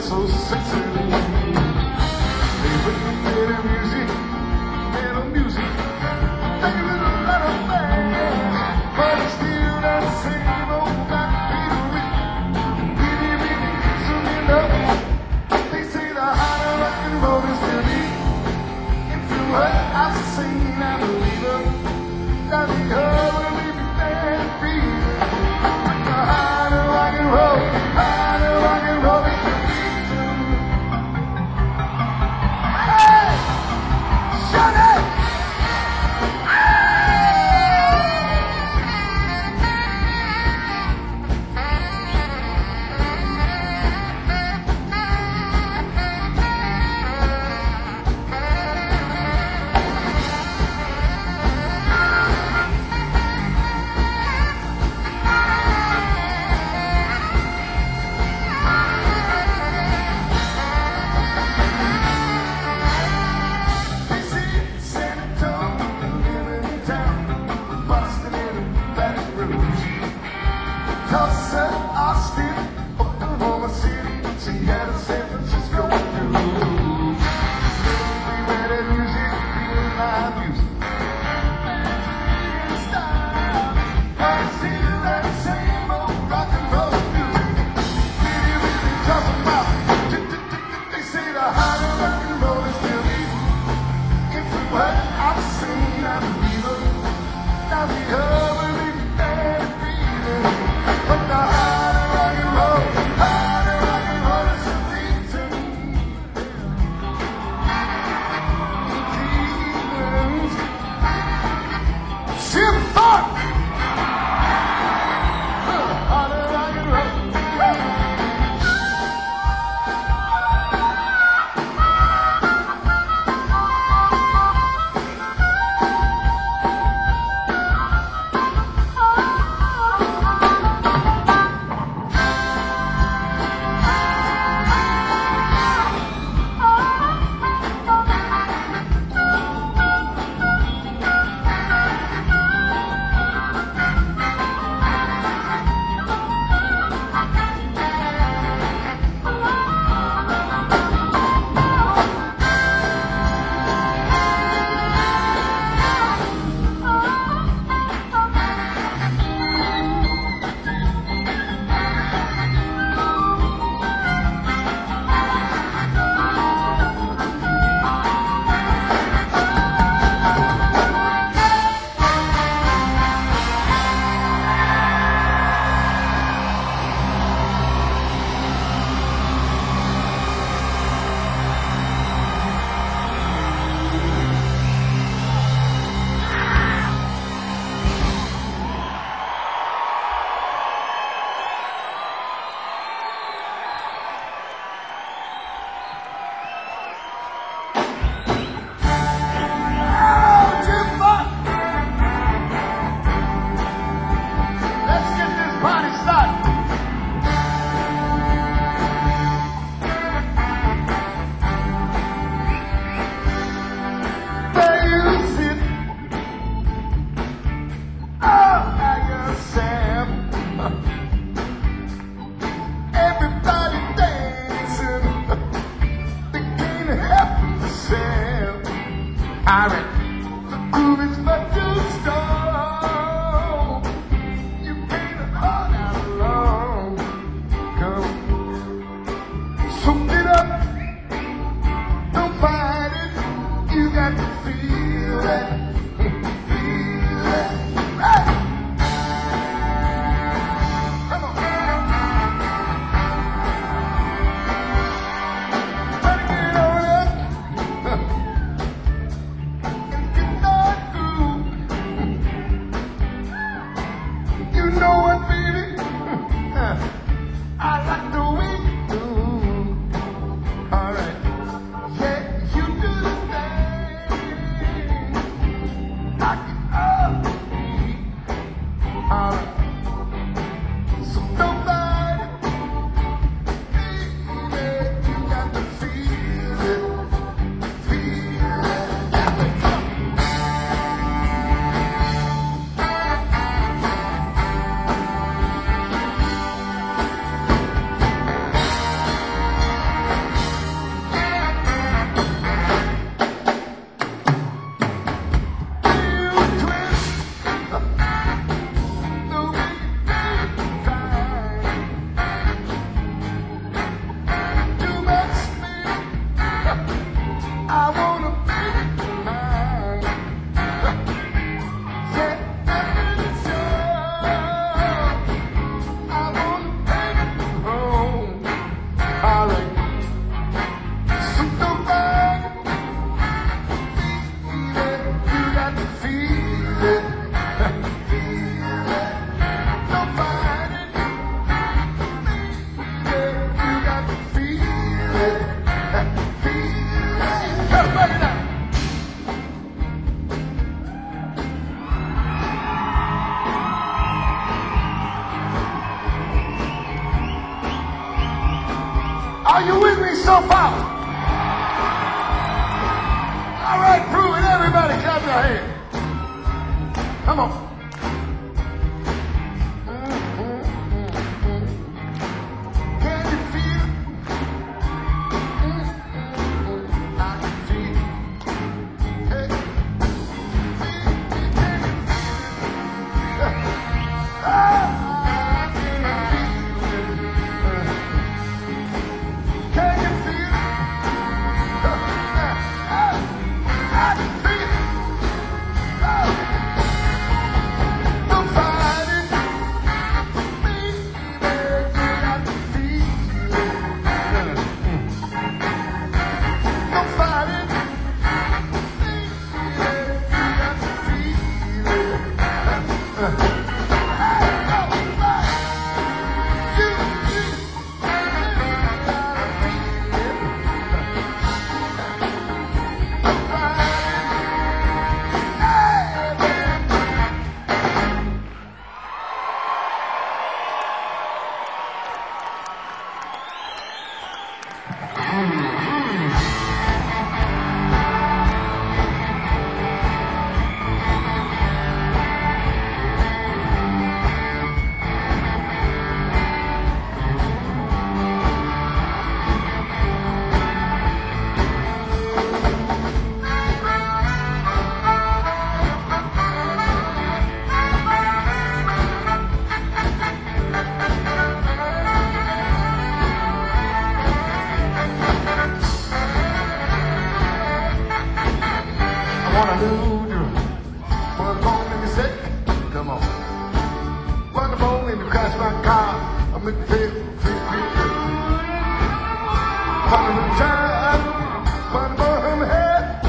so sexy. They put the little music, think of it a lot of things, but it's still that same old black Peter really, really kissing me love. They say the heart of rock and roll is still beat. If you heard I've seen, I believe it. Now the other will be bad and free. The heart of rock and roll, heart of rock and roll is still beating. Hey, shut it! Tulsa, Austin, Oklahoma City, Seattle, San Francisco, too. We read that music, feel live music. I see that same old rock and roll music. Really, really talking about. They say the heart of rock and roll is still beating. If you what I've seen, I believe it. Now the other will be bad and breathing. But the heart of rock and roll is still beating. Jim Thorpe! Heart of rock and roll. Everybody dancing, they can't help themselves. I reckon the groove is much too strong. You can't hold out long. Come, so get up, don't fight it. You got to feel that, feel that. Right. I like the way you do. All right, yeah, you do the thing. Knock it up, all right. So nobody, baby, you got to feel it, feel it. Are you with me so far? All right, prove it. Everybody clap your hands. Come on. Can you feel it? I can feel it. Hey. Can you feel it? I can feel it. Don't fight it, baby. I can feel it. Don't fight it, baby. I can feel it. I wanna lose you. Well, come on, let me say, come on. Well, come on, let me crash my car. I'm in the field, Wanna return, wanna burn my head.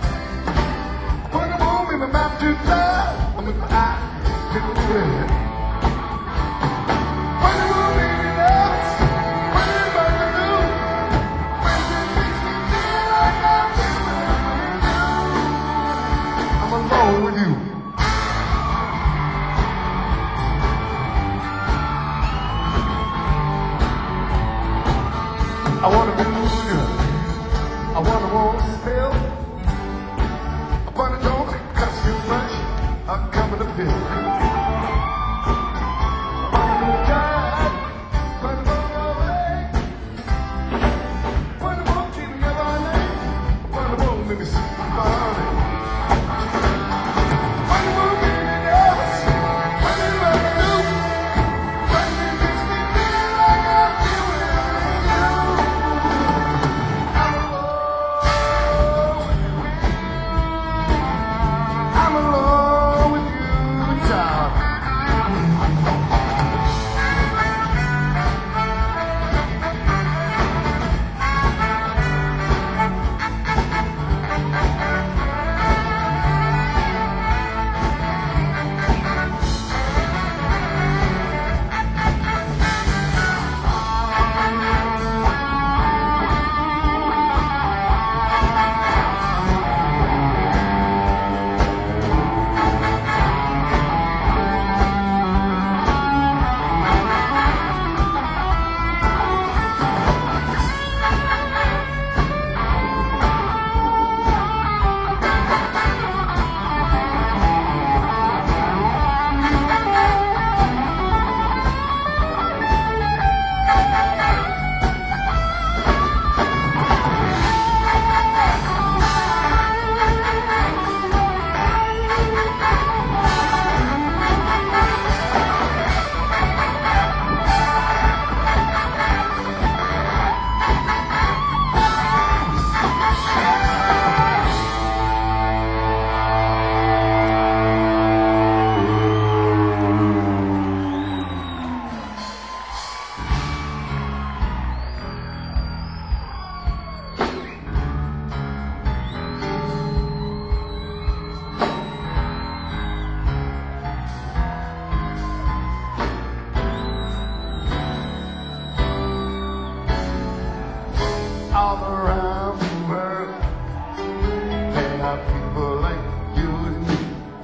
Wanna move in my mouth to blood. I'm in my eyes, still red. Wanna move in your nuts. What you gonna do? When you makes me feel like I'm doing you. I'm alone with you. I wanna be with you. I wanna walk still. I wanna don't cost too much. I'm coming to feel. I wanna go down. Wanna go away. Wanna walk keep me up all night. Wanna walk make me sleep body. Wanna walk in the house. What you gonna do? When you makes me feel like I'm doing you. I'm alone with you, child. All around the world, there are people like you and me.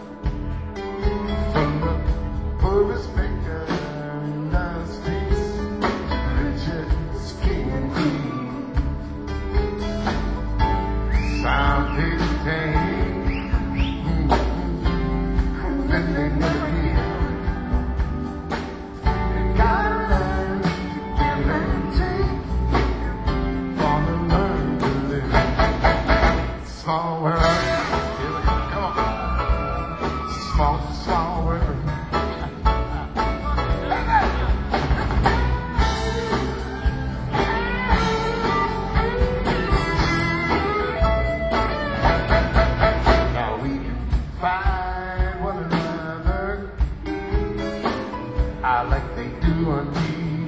From the poorest baker in the streets, richest king and queen. like they do on TV.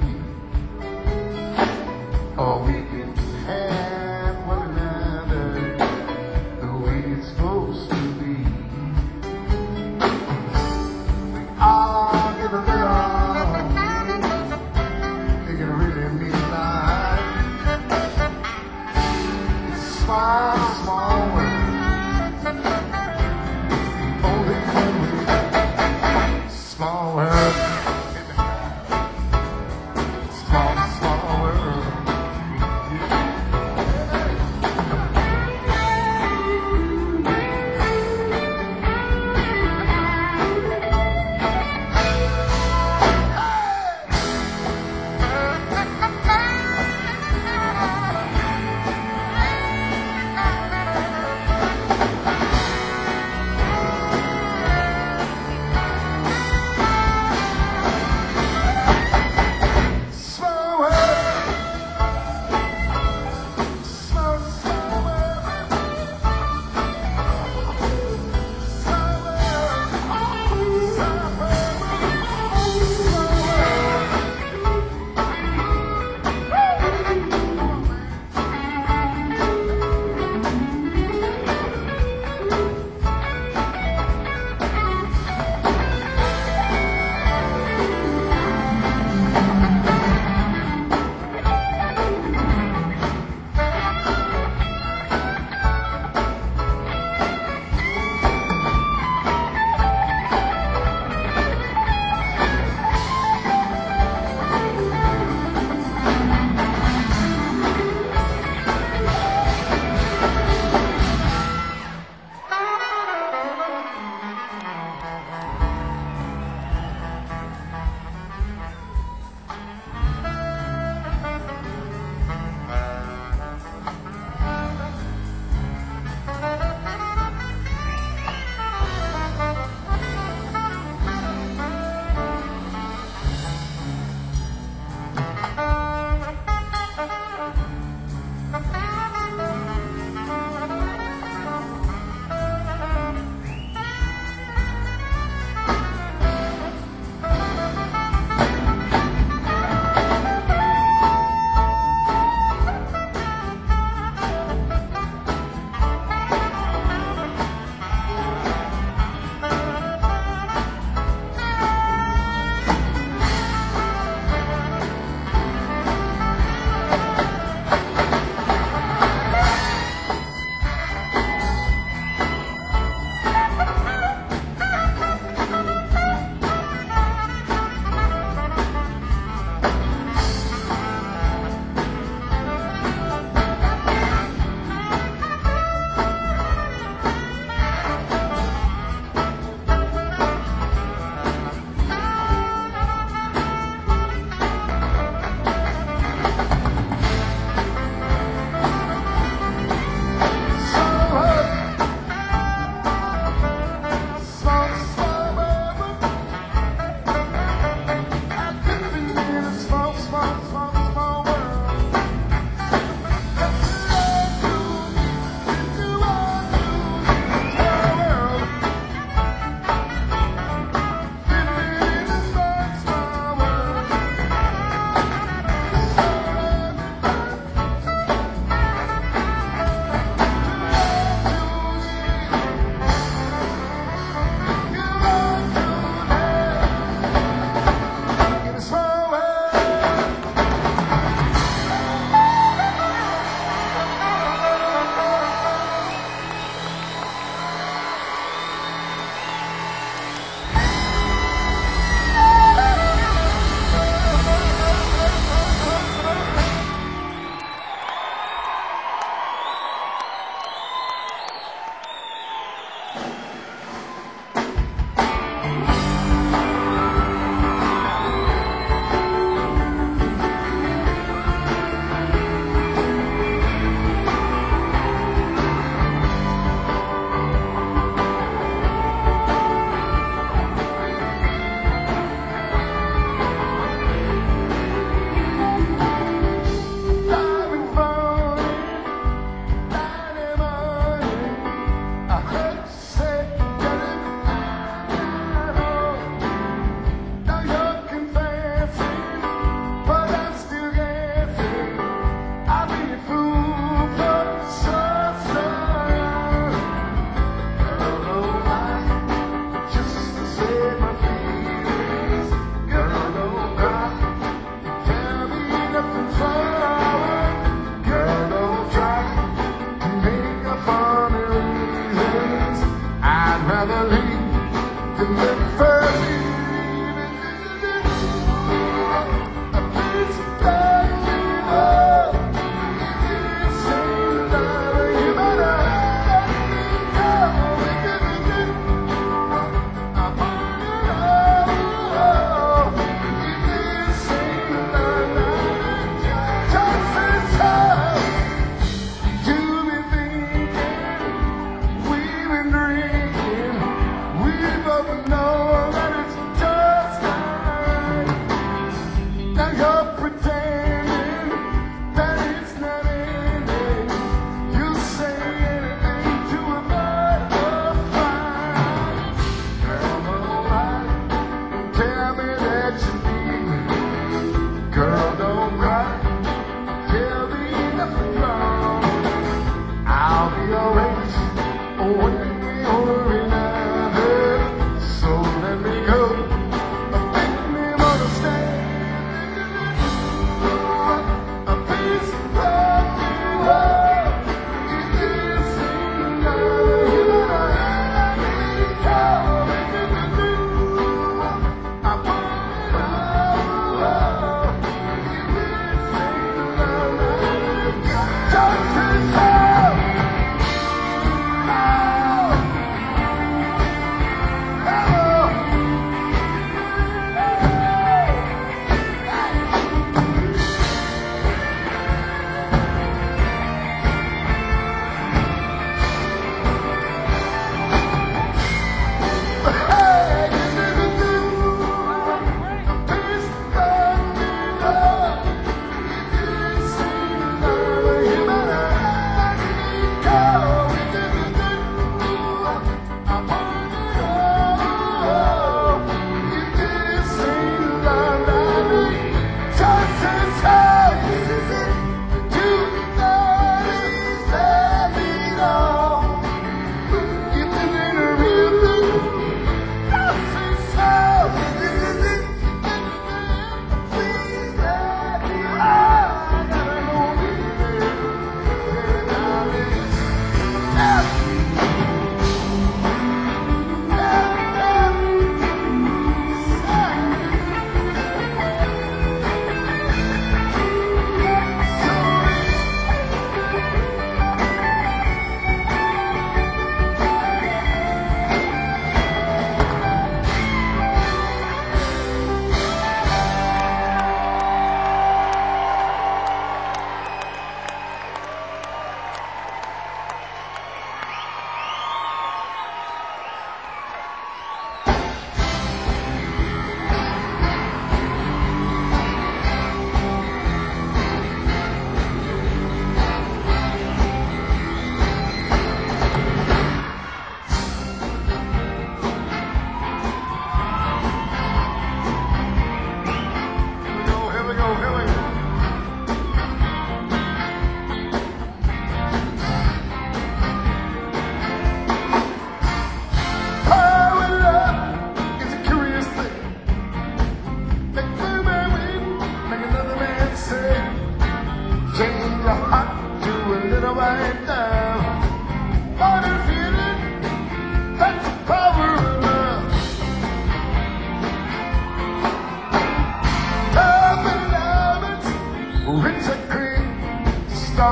Or we can have one another the way it's supposed to be. We all get a little, it can really mean a lot. It's a small, small world. Only one way. Small world. Small, small world.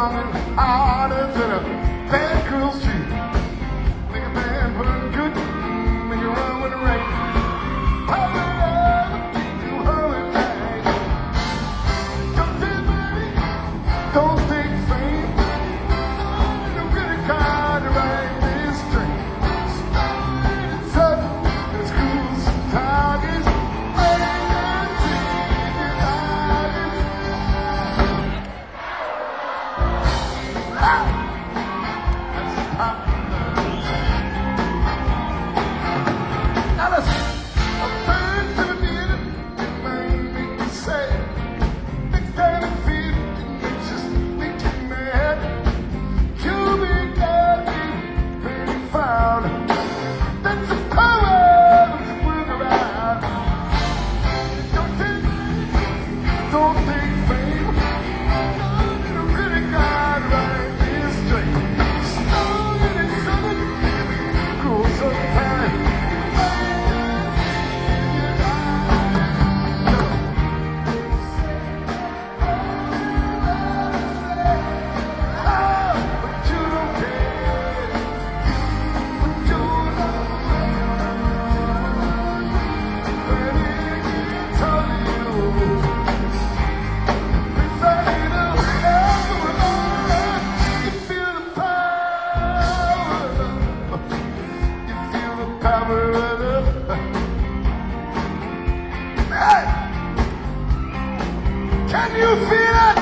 belonging harder than a bad girl's tree. Make a man burn good, make it run with the rain. Power love, you hold it tight. Don't take money, don't take fame. Don't get a car to ride this train. It's up, it's cool, some targets. Can you feel it?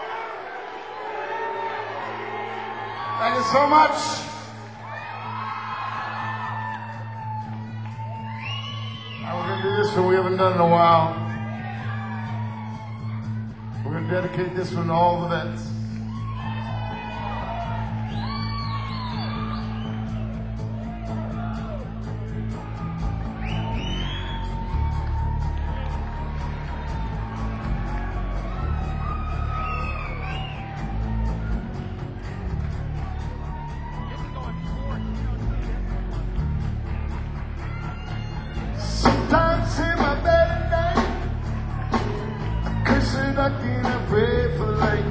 Thank you so much. this one we haven't done in a while. We're going to dedicate this one to all the vets. Sometimes in my bed at night, I curse it back and I pray for light.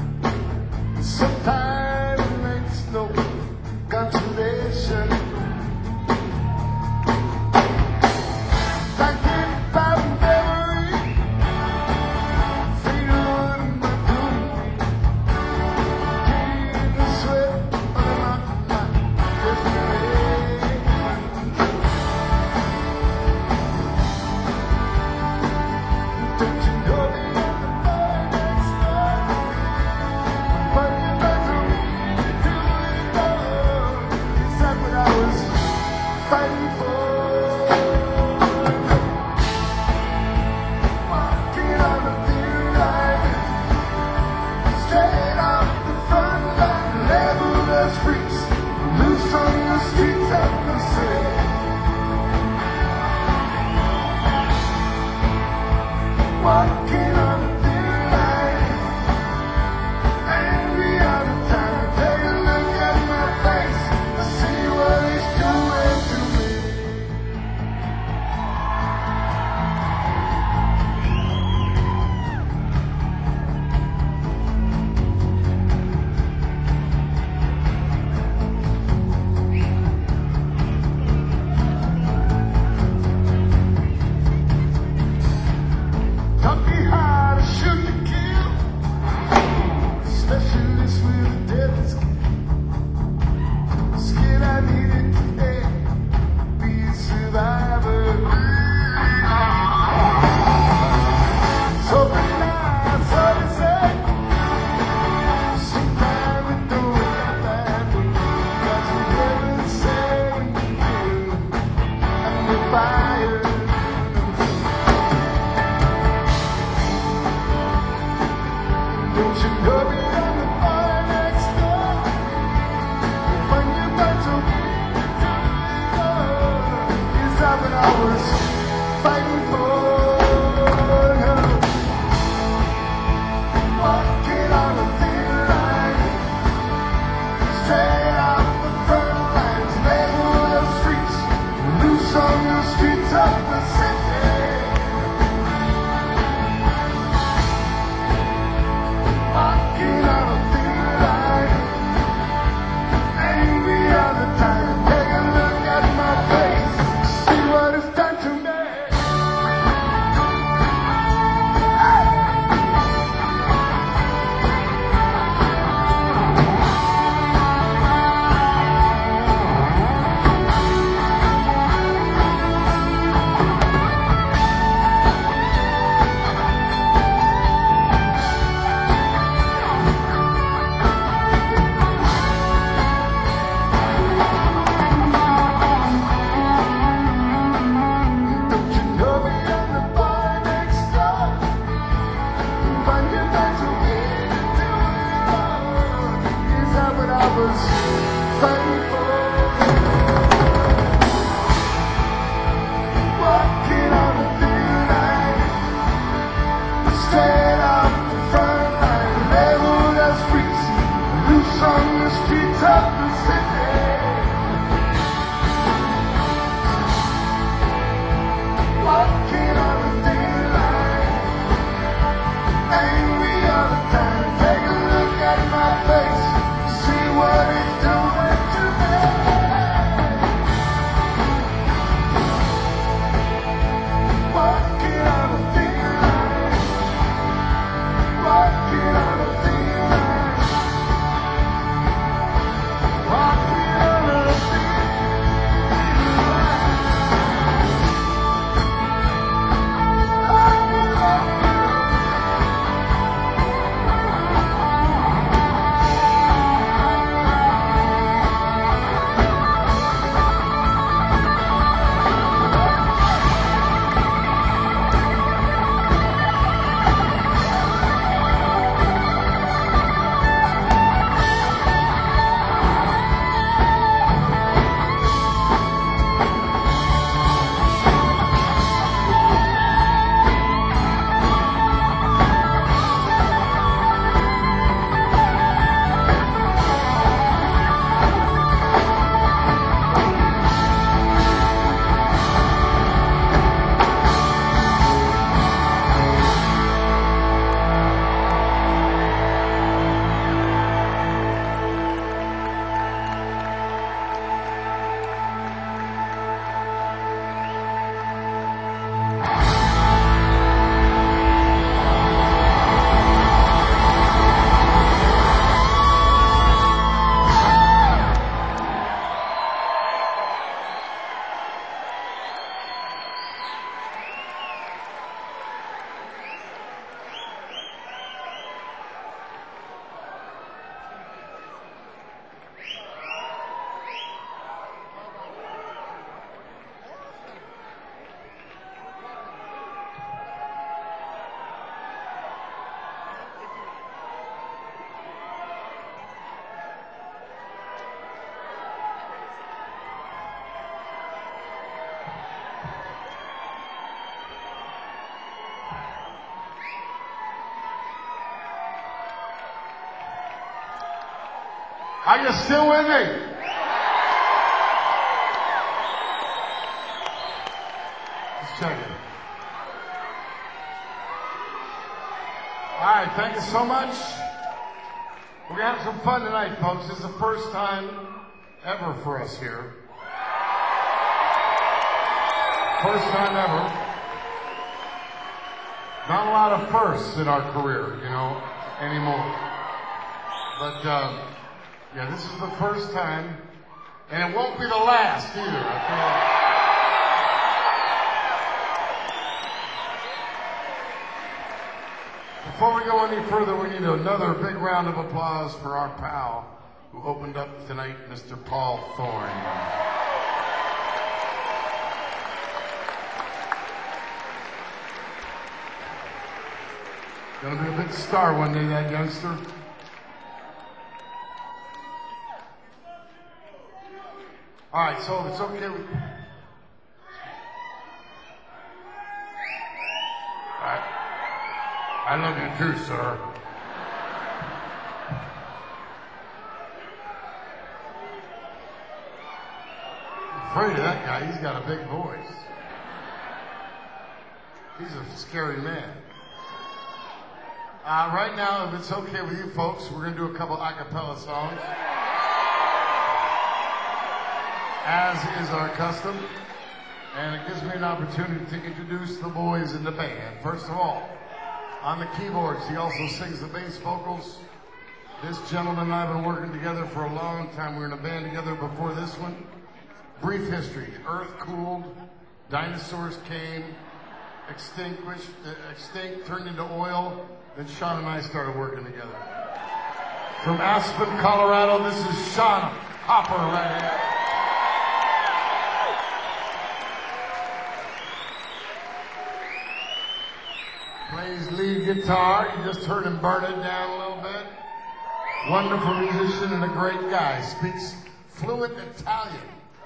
Sometimes the night's no consolation. Like in bad memory, fatal in my doom. In the sweat of my destiny. Don't you know me on the next time? But you better do it all. Is that what I was fighting for? Walking on a thin line, straight off the front line, leveled as freaks, loose on the streets of the city. Walking on a thin line, angry all the time. Take a look at my face, see what it's doing to me. Taught me how to shoot to kill, specialist with a deadly skin. Skin I needed today, be a survivor. So nice, so they say. Sometimes it don't work out that way, 'cause you never say anything under fire. Don't you know me on the bar next door? When you're about to is that what I was fighting for? Walking on a thin line, straight off the front lines, labeled as freaks, loose on the streets of the city. Walking on a thin line, angry all the time. Take a look at my face, see what it's done to me. Don't you know me on the bar next door? When you're about to get to it all, is that what I was fighting for? Walking on a thin line, straight off the front line, labeled as freaks, loose on the streets of the city. Walking on a thin line, angry all the time. Take a look at my face, see what it's doing to me. Walking on a thin line, walking on a thin line, walking Are you still with me? Just checking. All right, thank you so much. We're going to have some fun tonight, folks. This is the first time ever for us here. First time ever. Not a lot of firsts in our career, you know, anymore. But, yeah, this is the first time, and it won't be the last either, I feel. Before we go any further, we need another big round of applause for our pal who opened up tonight, Mr. Paul Thorne. Gonna be a big star one day, that youngster. All right, so if it's okay with... I love you too, sir. I'm afraid of that guy. He's got a big voice. He's a scary man. Right now, if it's okay with you folks, we're going to do a couple a cappella songs, as is our custom, and it gives me an opportunity to introduce the boys in the band. First of all, on the keyboards, he also sings the bass vocals. This gentleman and I have been working together for a long time. We were in a band together before this one. Brief history: Earth cooled, dinosaurs came, extinct, turned into oil. Then Sean and I started working together. From Aspen, Colorado, this is Sean Hopper right here. Plays lead guitar. You just heard him burn it down a little bit. Wonderful musician and a great guy. Speaks fluent Italian.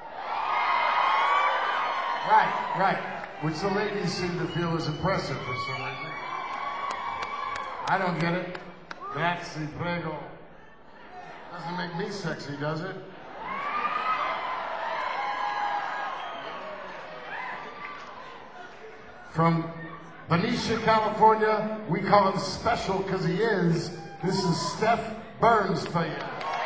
Right. Which the ladies seem to feel is impressive for some reason. I don't get it. Grazie, prego. Doesn't make me sexy, does it? From Benicia, California, we call him special because he is. This is Steph Burns for you.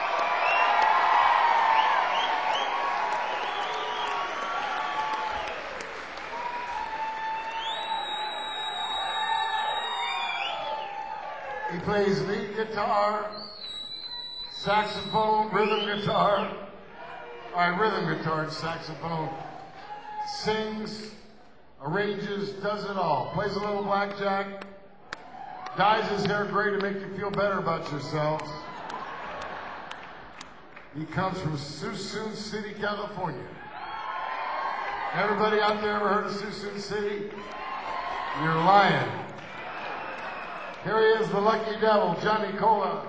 He plays lead guitar, saxophone, rhythm guitar, rhythm guitar and saxophone, sings, arranges, does it all. Plays a little blackjack, dyes his hair gray to make you feel better about yourselves. He comes from Suisun City, California. Everybody out there ever heard of Suisun City? You're lying. Here he is, the lucky devil, Johnny Cola.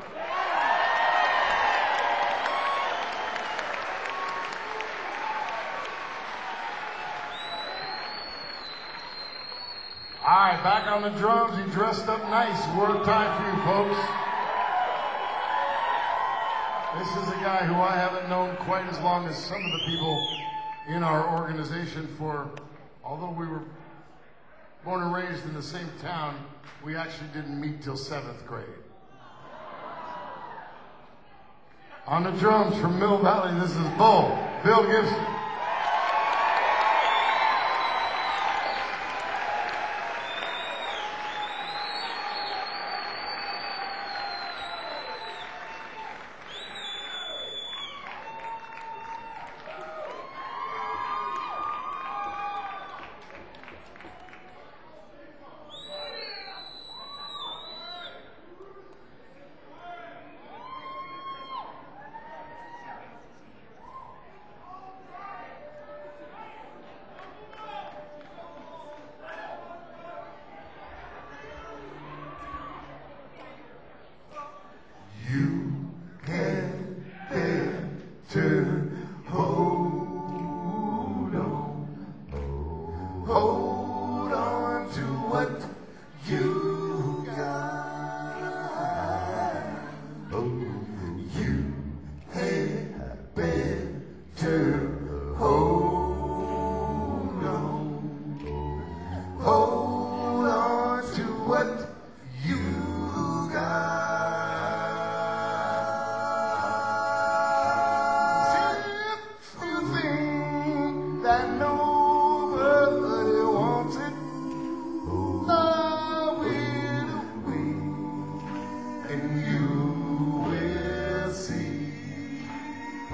All right, back on the drums, he dressed up nice. Word time for you folks. This is a guy who I haven't known quite as long as some of the people in our organization for, although we were born and raised in the same town, we actually didn't meet till 7th grade. On the drums from Mill Valley, this is Bill Gibson.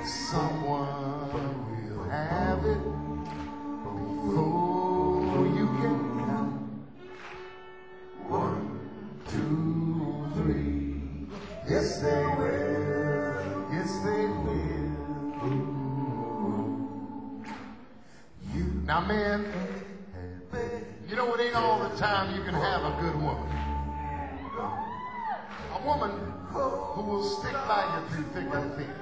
Someone will have it before you can count. 1, 2, 3. Yes, they will. Yes, they will. Now, man, you know, it ain't all the time you can have a good woman. A woman who will stick by you through thick and thin.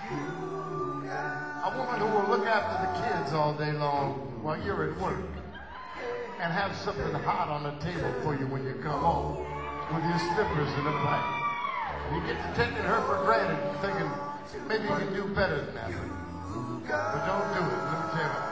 A woman who will look after the kids all day long while you're at work and have something hot on the table for you when you come home with your slippers and a pipe. And you get to taking her for granted and thinking maybe you can do better than that. But don't do it. Let me tell you.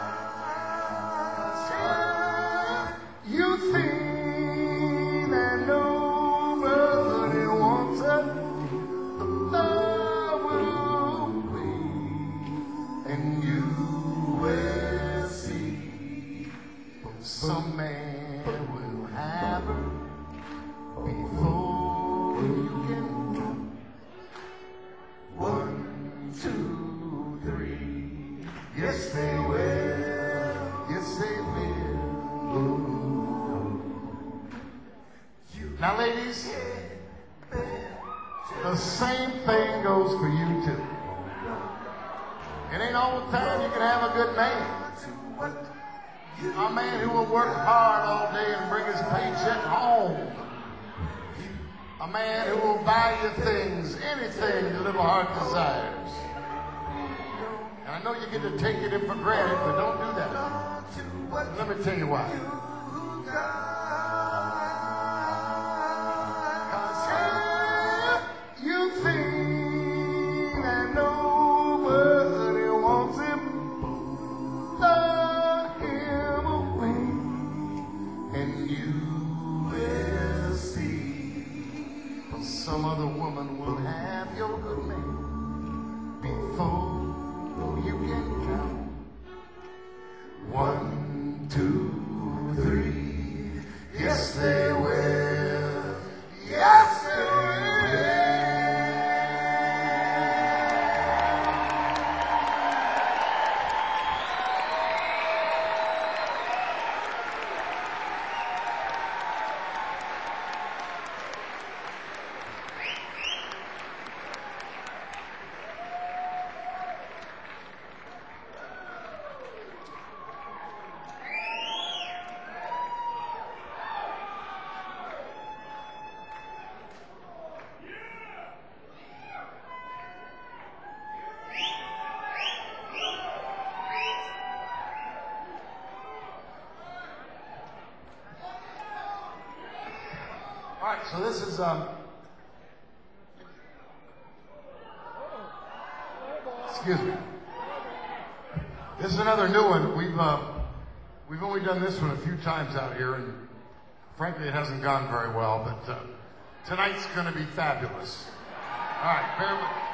You think that nobody wants it, the love will wait, and you will see some man will have her before you can count. 1, 2, 3. Yes, they will. Yes, they will. Now, ladies, the same thing goes for you, too. It ain't all the time you can have a good man. A man who will work hard all day and bring his paycheck home. A man who will buy you things, anything your little heart desires. And I know you get to take it in for granted, but don't do that. Let me tell you why. You think that nobody wants him, throw him away, and you will see some other woman will have your good man before you can count. 1, 2, 3. Yes, they will. Yes, they will. All right, so this is excuse me. This is another new one. We've only done this one a few times out here, and frankly, it hasn't gone very well. But tonight's going to be fabulous. All right, bear with me.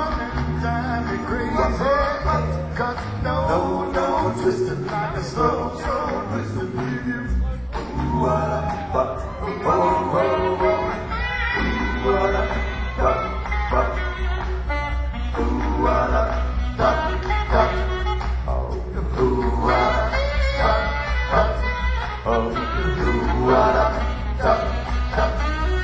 Twisted like a slow twisted with you. Ooh, what a buck, oh, oh, oh. Ooh, what a duck, buck. Ooh, what a duck, duck. Oh, ooh, what a duck, duck. Oh, ooh, what a duck, duck.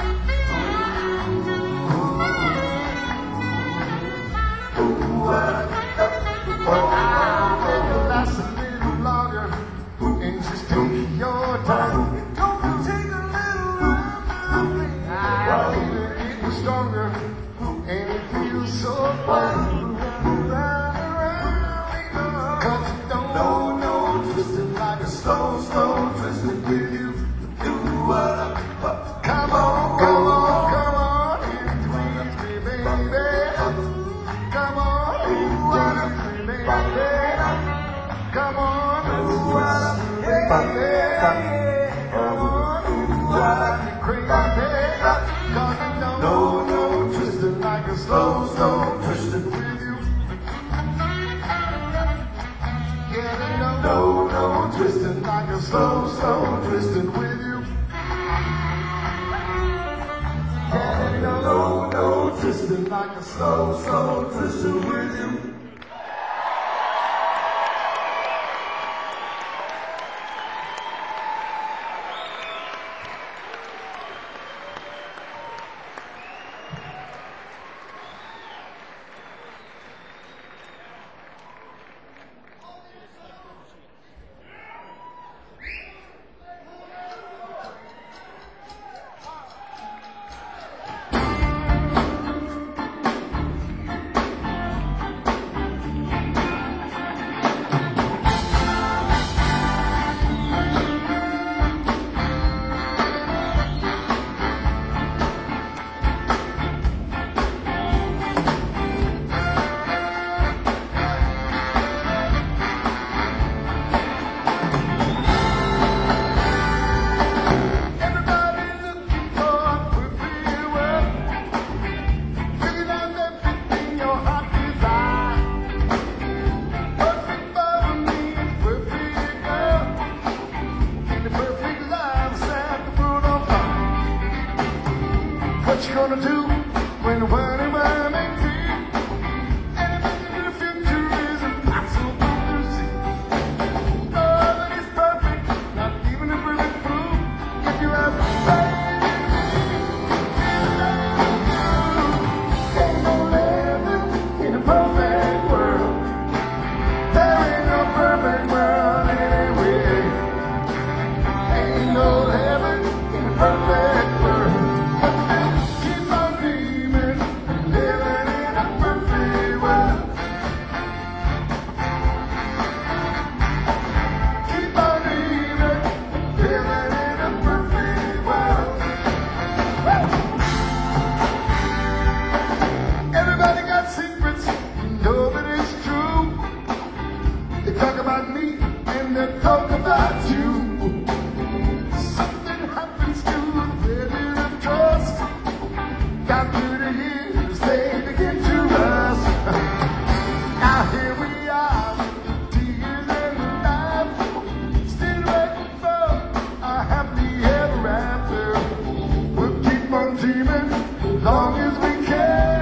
Ooh, what a duck, oh, it'll last a little longer. And just take your time. It's gonna take a little longer. It was stronger. And it feels so fun. Cause you don't know, twisted like a slow twisted with you. Do what up. Come on, come on, come on. And please me, baby. Come on, what up, baby. Come on, what up, baby. Come on, what up, crazy. Cause you don't know, twisted like a slow twisted with you. Yeah, no, twisted like a slow twisted with you. Yeah, no, twisted like a slow twisted with you. What you gonna do when the world makes it? Anything in the future is impossible to see. Oh, but it's perfect, not even a bulletproof. If you have faith, ain't no living in a perfect world. There ain't no perfect world anyway. Ain't no heaven in a perfect world. Everybody got secrets, nobody's true. They talk about me and they talk about you. Something happens to the bit of trust. Got through the years, they begin to rust. Now here we are, tears and laughs, still waiting for a happy ever after. We'll keep on dreaming as long as we can.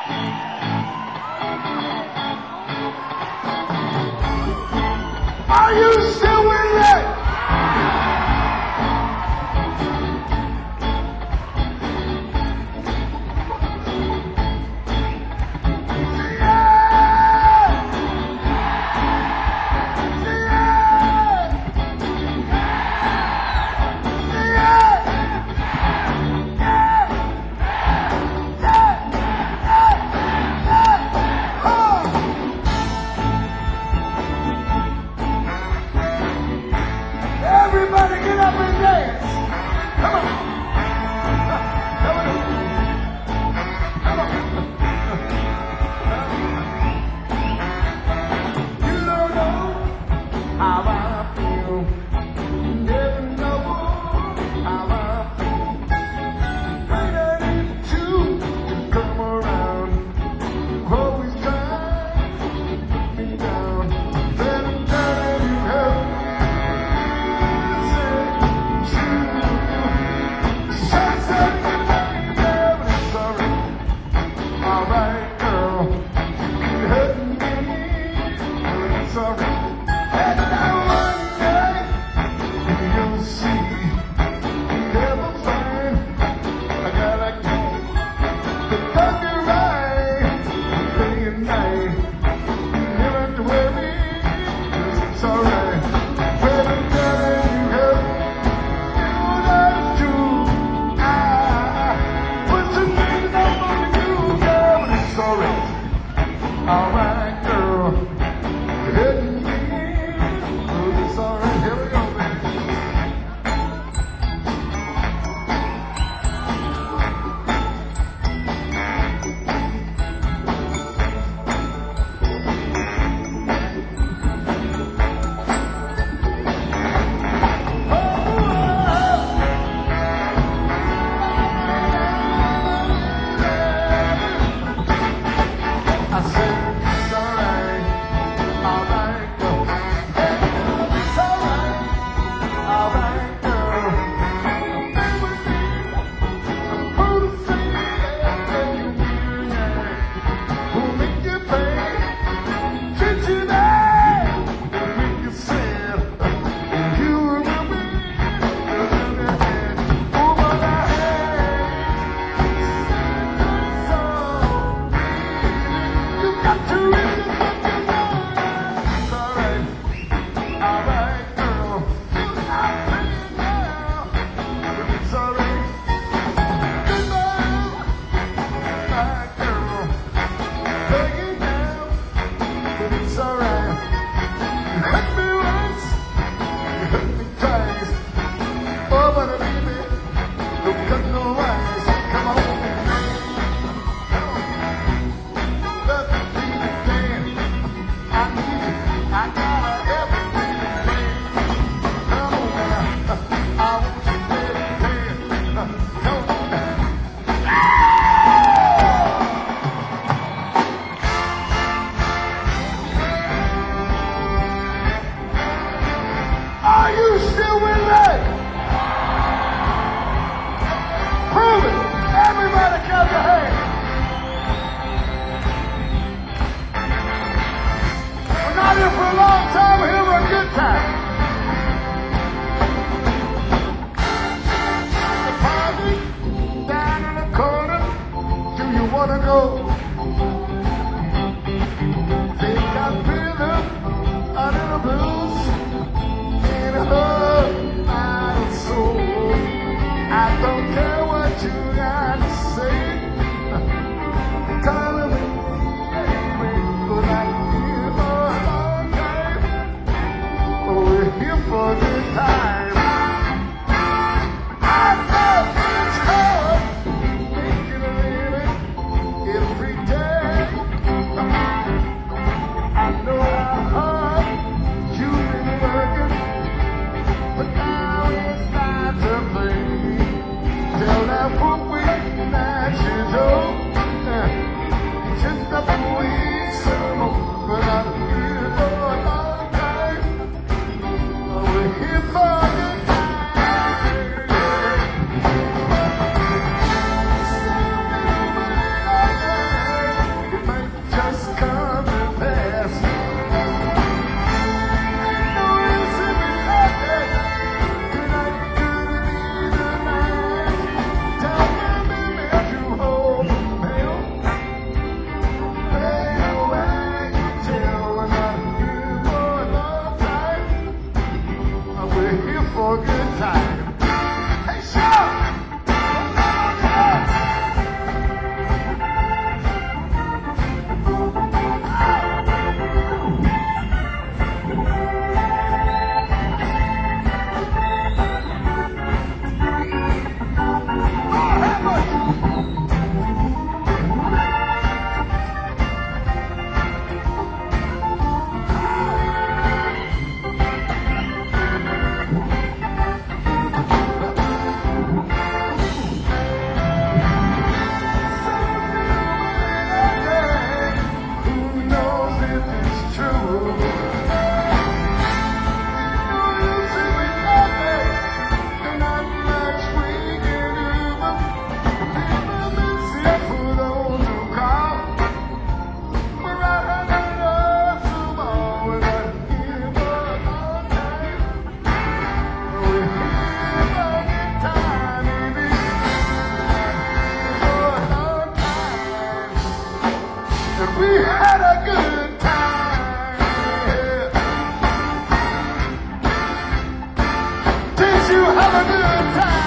Are you still with me? Everybody get up and dance. Come on. Come on. Come on. You don't know how I feel. You never know how I feel. When I need you to come around, always try to put me down. Then I'm telling you help. All right, girl. Hitting me. It's all right. Here we go, man. I said, it's all right. All right, girl. It's all right. All right, girl. Stay with me. I'm gonna say that you will, yeah. We'll make you pay. Treat you bad. We'll make you sad. You will be. Over the head. So you got to really get your mind. It's all right. All right, girl. You got to now. It's all right. Goodbye. My girl. Lay it down. But it's all right. You hurt me once. You hurt me twice. Oh, but baby, don't cut no ice. Come on, baby. Come on. Let me be the man. I need you. I gotta everything to play. Come on now. I want you baby. Come on now. Are you still with me? Prove it. Everybody clap your hands. We're not here for a long time. We're here for a good time. The party down in the corner. Do you wanna go? They got rhythm, a little blues, and a whole lot of soul. I don't care what you got to say. Come with me, baby, 'cause I'm here for a long time. Oh, we're here for a good time. I know it's hard making a living every and we had a good time. Did you have a good time?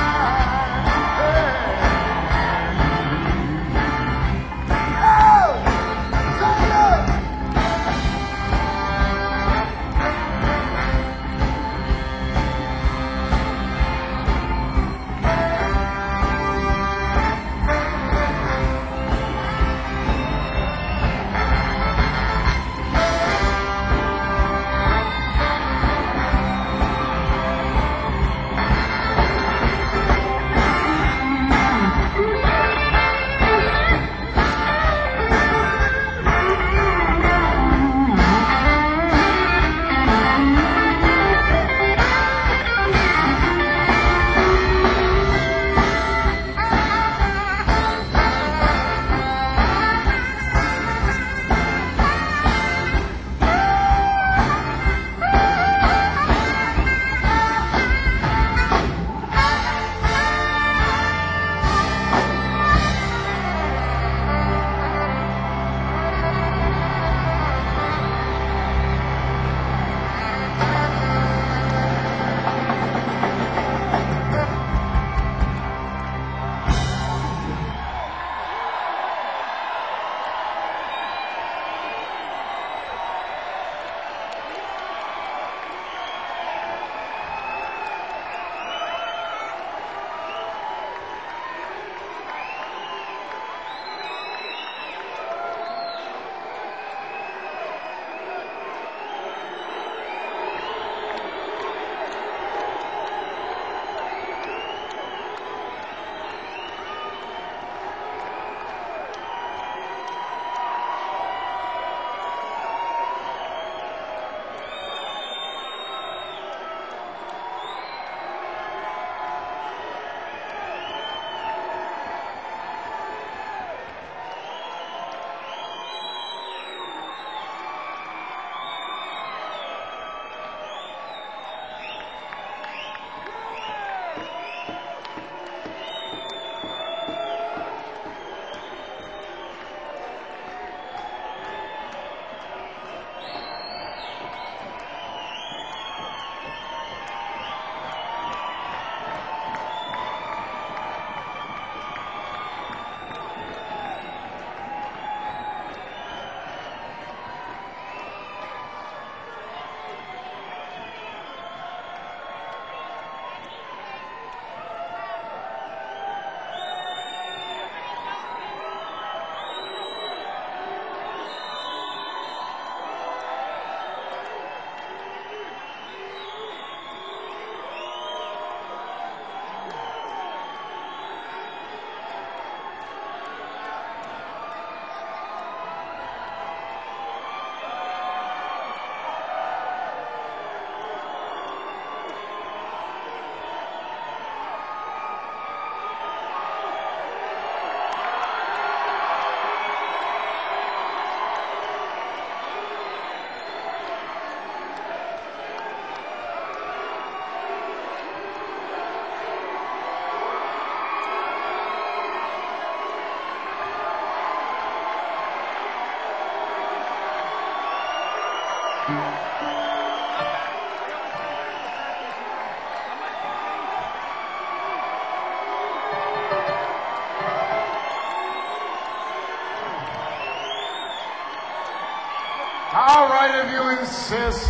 All right, if you insist.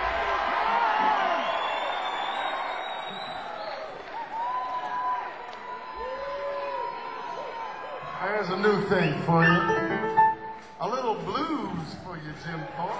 There's a new thing for you. A little blues for you, Jim Thorpe.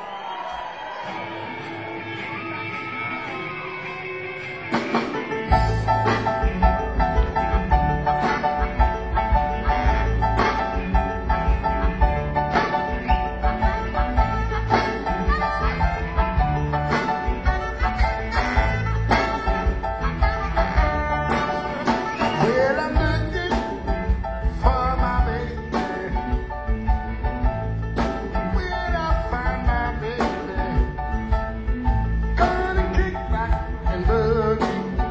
Gonna kick back and boogie.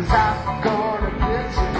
'cause I'm gonna get you.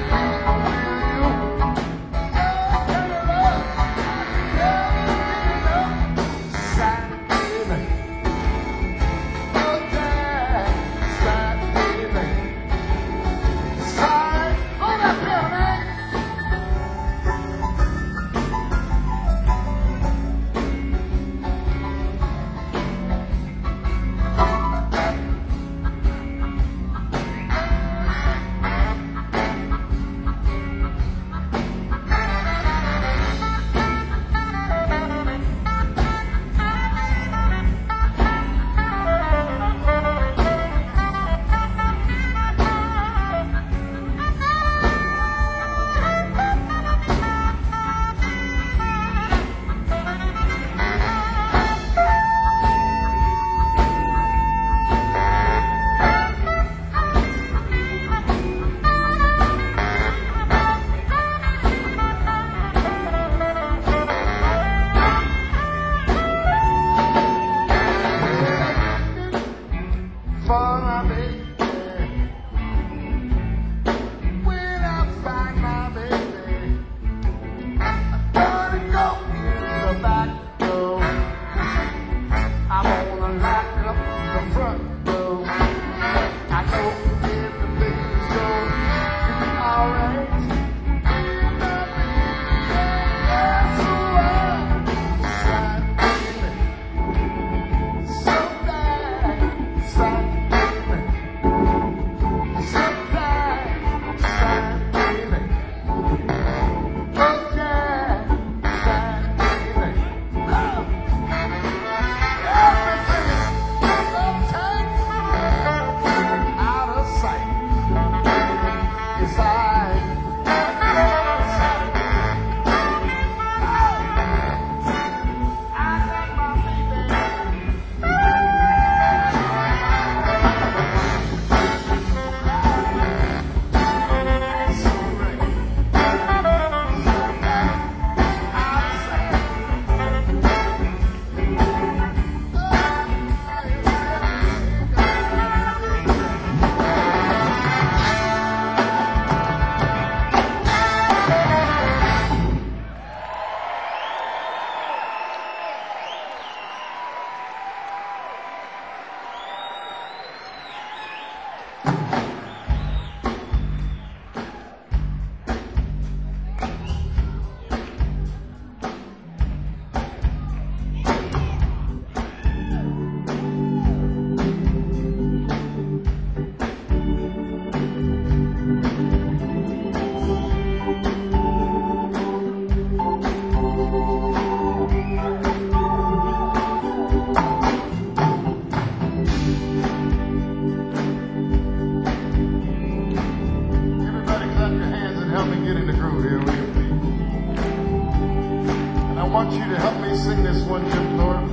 I want you to help me sing this one, Jim Thorpe.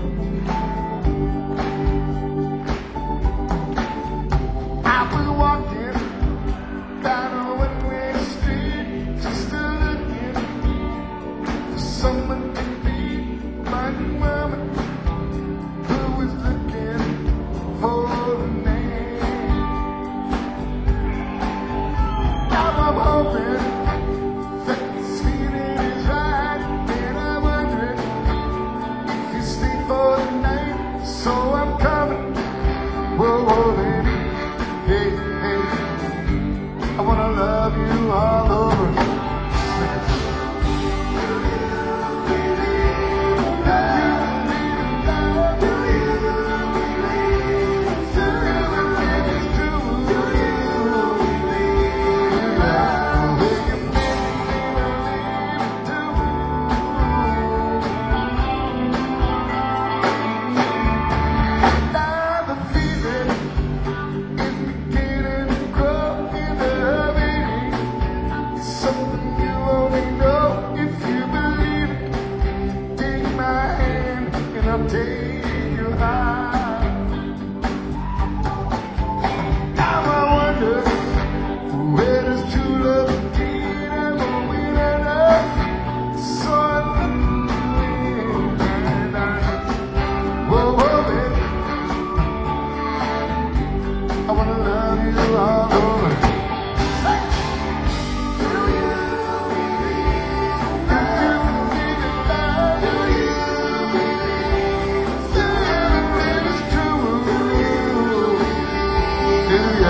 I was walking down a one-way street, just looking for someone to be my woman who was looking for a name. Now I'm hoping that this feeling is right, and I'm wondering if you stay for the night. So I'm coming. Whoa, whoa, baby. Hey, hey. I wanna love you all over.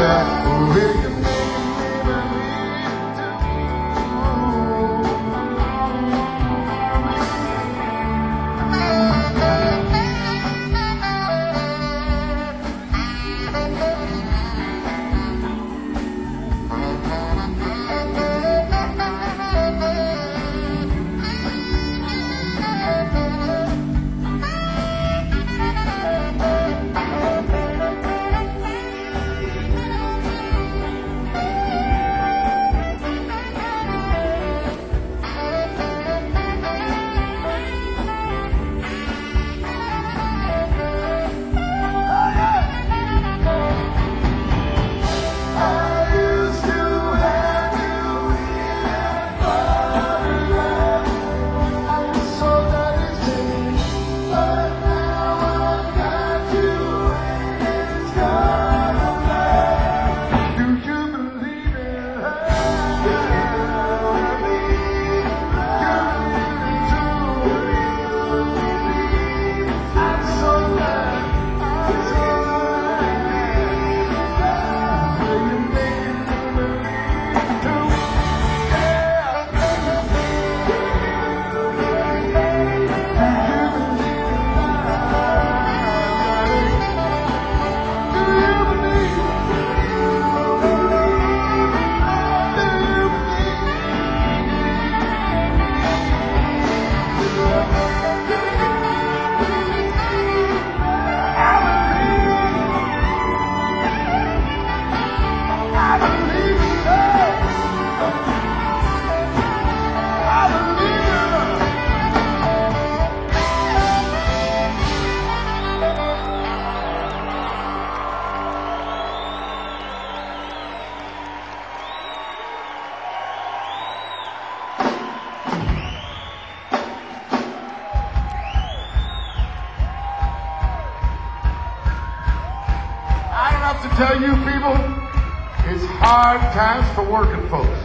To tell you people, it's hard times for working folks.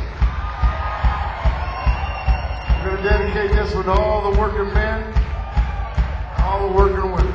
We're going to dedicate this one to all the working men, all the working women.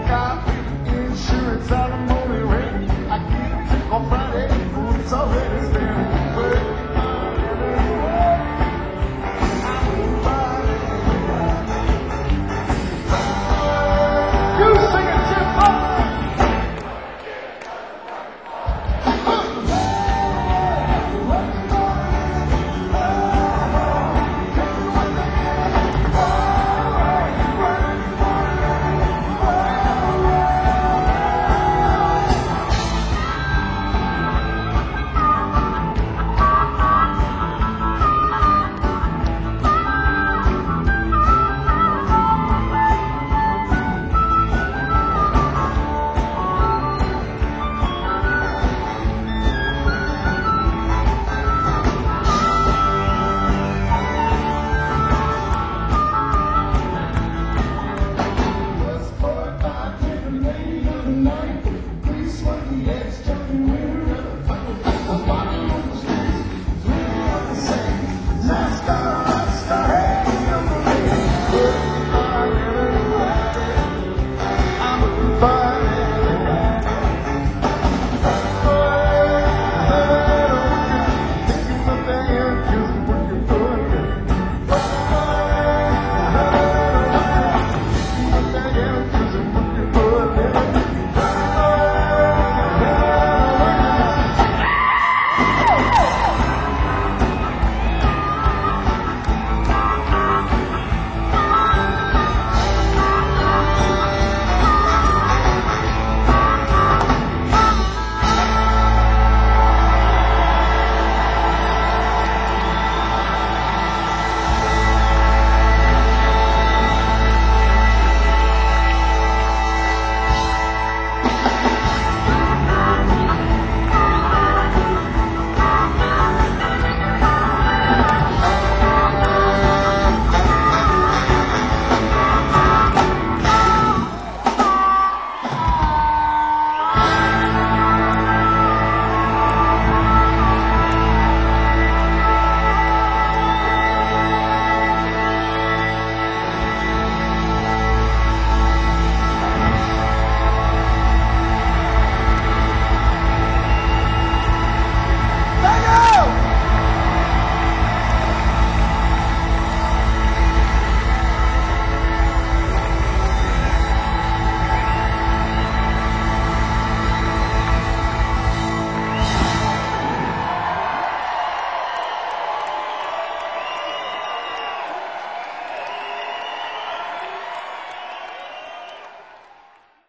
Insurance on the motorway. I get it on Friday, it's already